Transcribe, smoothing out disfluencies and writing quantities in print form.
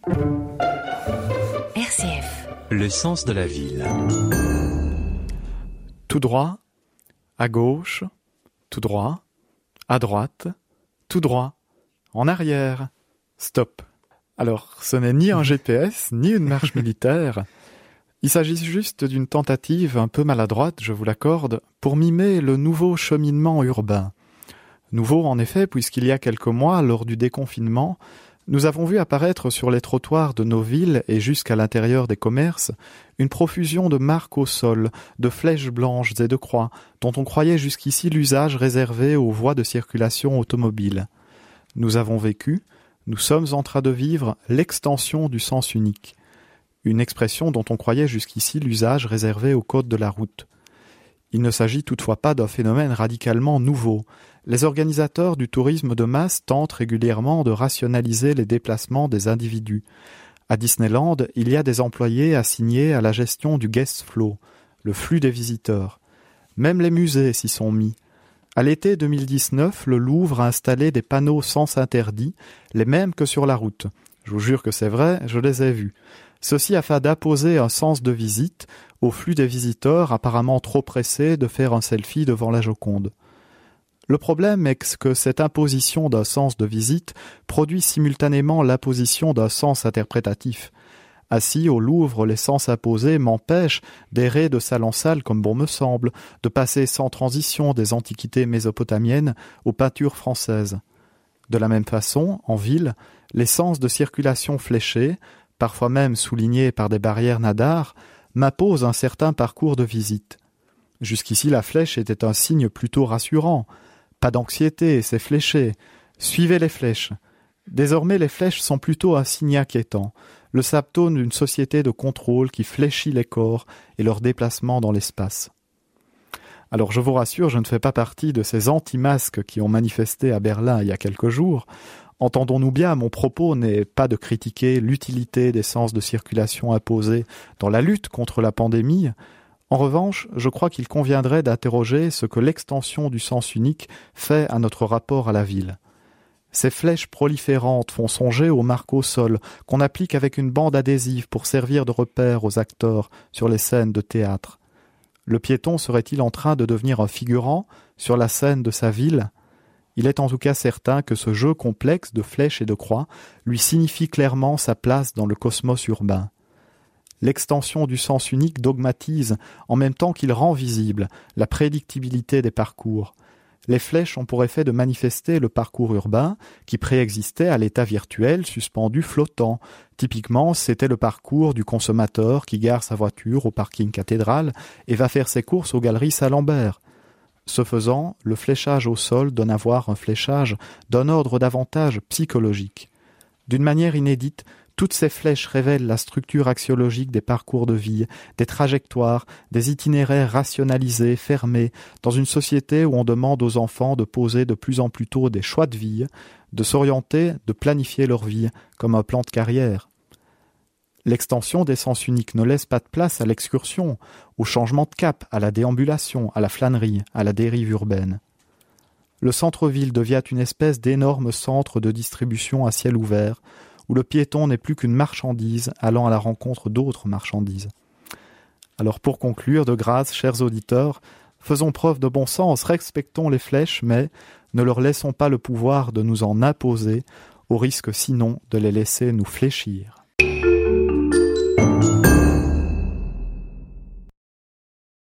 RCF. Le sens de la ville. Tout droit, à gauche, tout droit, à droite, tout droit, en arrière, stop. Alors, ce n'est ni un GPS, ni une marche militaire. Il s'agit juste d'une tentative un peu maladroite, je vous l'accorde, pour mimer le nouveau cheminement urbain. Nouveau en effet, puisqu'il y a quelques mois, lors du déconfinement, nous avons vu apparaître sur les trottoirs de nos villes et jusqu'à l'intérieur des commerces une profusion de marques au sol, de flèches blanches et de croix, dont on croyait jusqu'ici l'usage réservé aux voies de circulation automobile. Nous avons vécu, nous sommes en train de vivre l'extension du sens unique, une expression dont on croyait jusqu'ici l'usage réservé au code de la route. Il ne s'agit toutefois pas d'un phénomène radicalement nouveau. Les organisateurs du tourisme de masse tentent régulièrement de rationaliser les déplacements des individus. À Disneyland, il y a des employés assignés à la gestion du guest flow, le flux des visiteurs. Même les musées s'y sont mis. À l'été 2019, le Louvre a installé des panneaux sens interdit, les mêmes que sur la route. Je vous jure que c'est vrai, je les ai vus. Ceci afin d'apposer un sens de visite au flux des visiteurs apparemment trop pressés de faire un selfie devant la Joconde. Le problème est que cette imposition d'un sens de visite produit simultanément l'apposition d'un sens interprétatif. Assis au Louvre, les sens imposés m'empêchent d'errer de salle en salle comme bon me semble, de passer sans transition des antiquités mésopotamiennes aux peintures françaises. De la même façon, en ville, les sens de circulation fléchés, parfois même soulignés par des barrières nadars, m'imposent un certain parcours de visite. Jusqu'ici, la flèche était un signe plutôt rassurant. Pas d'anxiété, c'est fléché. Suivez les flèches. Désormais, les flèches sont plutôt un signe inquiétant, le symptôme d'une société de contrôle qui fléchit les corps et leur déplacement dans l'espace. Alors je vous rassure, je ne fais pas partie de ces anti-masques qui ont manifesté à Berlin il y a quelques jours. Entendons-nous bien, mon propos n'est pas de critiquer l'utilité des sens de circulation imposés dans la lutte contre la pandémie. En revanche, je crois qu'il conviendrait d'interroger ce que l'extension du sens unique fait à notre rapport à la ville. Ces flèches proliférantes font songer aux marques au sol qu'on applique avec une bande adhésive pour servir de repère aux acteurs sur les scènes de théâtre. Le piéton serait-il en train de devenir un figurant sur la scène de sa ville ? Il est en tout cas certain que ce jeu complexe de flèches et de croix lui signifie clairement sa place dans le cosmos urbain. L'extension du sens unique dogmatise, en même temps qu'il rend visible, la prédictibilité des parcours. Les flèches ont pour effet de manifester le parcours urbain qui préexistait à l'état virtuel suspendu flottant. Typiquement, c'était le parcours du consommateur qui gare sa voiture au parking cathédrale et va faire ses courses aux galeries Saint-Lambert. Ce faisant, le fléchage au sol donne à voir un fléchage d'un ordre davantage psychologique. D'une manière inédite, toutes ces flèches révèlent la structure axiologique des parcours de vie, des trajectoires, des itinéraires rationalisés, fermés, dans une société où on demande aux enfants de poser de plus en plus tôt des choix de vie, de s'orienter, de planifier leur vie comme un plan de carrière. L'extension des sens uniques ne laisse pas de place à l'excursion, au changement de cap, à la déambulation, à la flânerie, à la dérive urbaine. Le centre-ville devient une espèce d'énorme centre de distribution à ciel ouvert, où le piéton n'est plus qu'une marchandise allant à la rencontre d'autres marchandises. Alors pour conclure, de grâce, chers auditeurs, faisons preuve de bon sens, respectons les flèches, mais ne leur laissons pas le pouvoir de nous en imposer, au risque sinon de les laisser nous fléchir.